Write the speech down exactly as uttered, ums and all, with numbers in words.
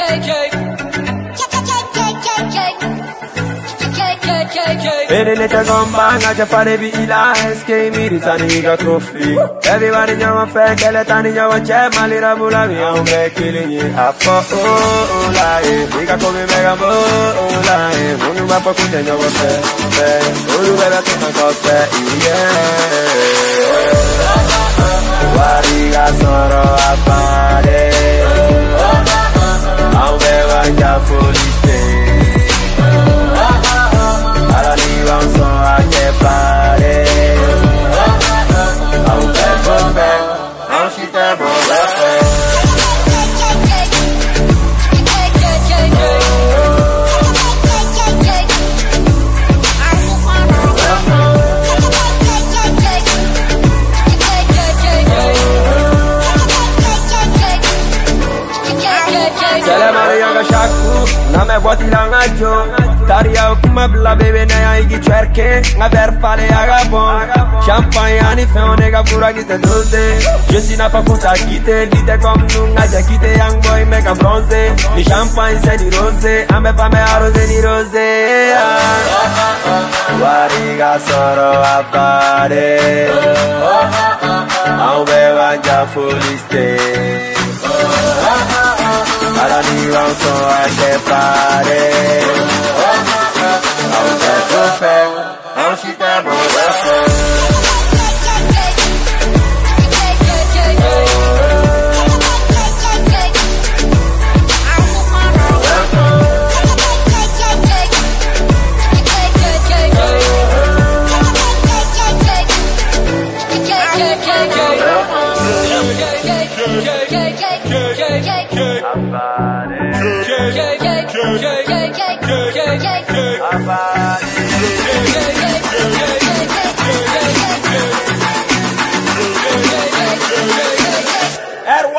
Benedetta gombanga c'è fare vila che mi risani ga trophy. Everybody know my friend che le tani io c'è ma li rabula via un becchini a po la e dica come mega mo la e non va po con io va fe fe olu bella tutta cosa yeah guariga soro a pare au beva già fuori I'm so I get body. I'm back for back. I'm shit that boy. Sele Maria Shaku, na me vuoti la ngaggio. Taria kuma bla bebe ne aigi cerche, na per fare agabon. Champagne ani fe on nega pura ki te dulce. Je suis na fa puta kite, dite comme nous na ja kite young boy mega bronze. Ni champagne c'est di rose, a me fa me a rose di rose. Guariga soro a pare, a un beva già fuliste. Alla niva un so a che pare a un certo fe a un cittadino da fe At